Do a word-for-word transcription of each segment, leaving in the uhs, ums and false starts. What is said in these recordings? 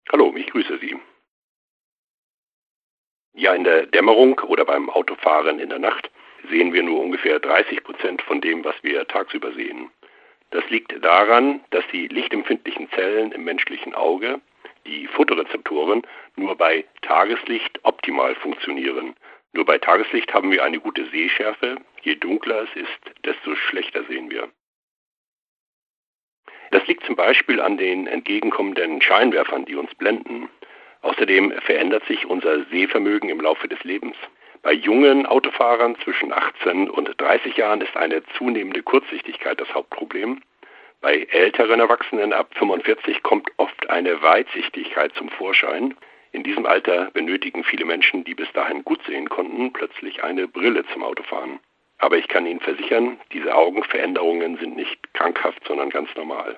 Hallo, ich grüße Sie. Ja, in der Dämmerung oder beim Autofahren in der Nacht sehen wir nur ungefähr dreißig Prozent von dem, was wir tagsüber sehen. Das liegt daran, dass die lichtempfindlichen Zellen im menschlichen Auge, die Photorezeptoren, nur bei Tageslicht optimal funktionieren. Nur bei Tageslicht haben wir eine gute Sehschärfe. Je dunkler es ist, desto schlechter sehen wir. Das liegt zum Beispiel an den entgegenkommenden Scheinwerfern, die uns blenden. Außerdem verändert sich unser Sehvermögen im Laufe des Lebens. Bei jungen Autofahrern zwischen achtzehn und dreißig Jahren ist eine zunehmende Kurzsichtigkeit das Hauptproblem. Bei älteren Erwachsenen ab fünfundvierzig kommt oft eine Weitsichtigkeit zum Vorschein. In diesem Alter benötigen viele Menschen, die bis dahin gut sehen konnten, plötzlich eine Brille zum Autofahren. Aber ich kann Ihnen versichern, diese Augenveränderungen sind nicht krankhaft, sondern ganz normal.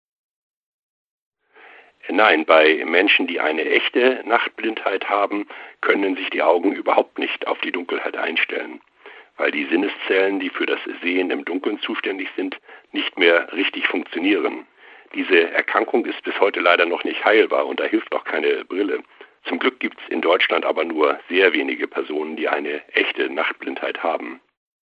Nein, bei Menschen, die eine echte Nachtblindheit haben, können sich die Augen überhaupt nicht auf die Dunkelheit einstellen, weil die Sinneszellen, die für das Sehen im Dunkeln zuständig sind, nicht mehr richtig funktionieren. Diese Erkrankung ist bis heute leider noch nicht heilbar und da hilft auch keine Brille. Zum Glück gibt es in Deutschland aber nur sehr wenige Personen, die eine echte Nachtblindheit haben.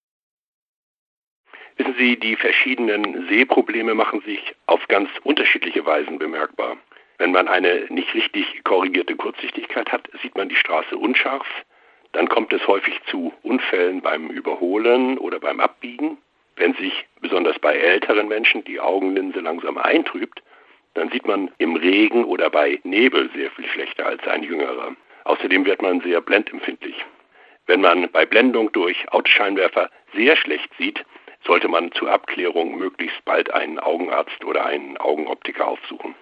Wissen Sie, die verschiedenen Sehprobleme machen sich auf ganz unterschiedliche Weisen bemerkbar. Wenn man eine nicht richtig korrigierte Kurzsichtigkeit hat, sieht man die Straße unscharf. Dann kommt es häufig zu Unfällen beim Überholen oder beim Abbiegen. Wenn sich besonders bei älteren Menschen die Augenlinse langsam eintrübt, dann sieht man im Regen oder bei Nebel sehr viel schlechter als ein Jüngerer. Außerdem wird man sehr blendempfindlich. Wenn man bei Blendung durch Autoscheinwerfer sehr schlecht sieht, sollte man zur Abklärung möglichst bald einen Augenarzt oder einen Augenoptiker aufsuchen.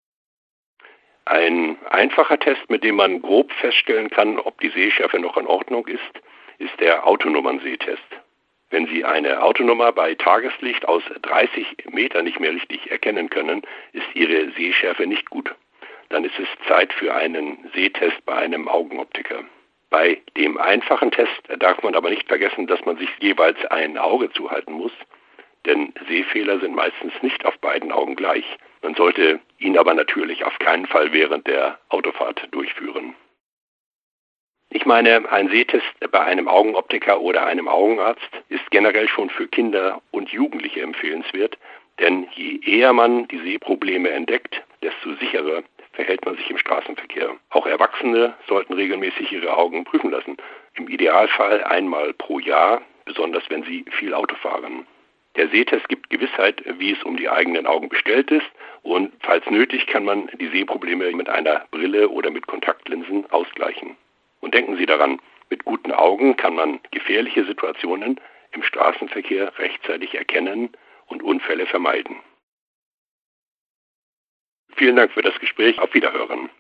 Ein einfacher Test, mit dem man grob feststellen kann, ob die Sehschärfe noch in Ordnung ist, ist der Autonummernsehtest. Wenn Sie eine Autonummer bei Tageslicht aus dreißig Metern nicht mehr richtig erkennen können, ist Ihre Sehschärfe nicht gut. Dann ist es Zeit für einen Sehtest bei einem Augenoptiker. Bei dem einfachen Test darf man aber nicht vergessen, dass man sich jeweils ein Auge zuhalten muss, denn Sehfehler sind meistens nicht auf beiden Augen gleich. Man sollte ihn aber natürlich auf keinen Fall während der Autofahrt durchführen. Ich meine, ein Sehtest bei einem Augenoptiker oder einem Augenarzt ist generell schon für Kinder und Jugendliche empfehlenswert, denn je eher man die Sehprobleme entdeckt, desto sicherer verhält man sich im Straßenverkehr. Auch Erwachsene sollten regelmäßig ihre Augen prüfen lassen. Im Idealfall einmal pro Jahr, besonders wenn sie viel Auto fahren. Der Sehtest gibt Gewissheit, wie es um die eigenen Augen bestellt ist, und falls nötig kann man die Sehprobleme mit einer Brille oder mit Kontaktlinsen ausgleichen. Und denken Sie daran, mit guten Augen kann man gefährliche Situationen im Straßenverkehr rechtzeitig erkennen und Unfälle vermeiden. Vielen Dank für das Gespräch. Auf Wiederhören.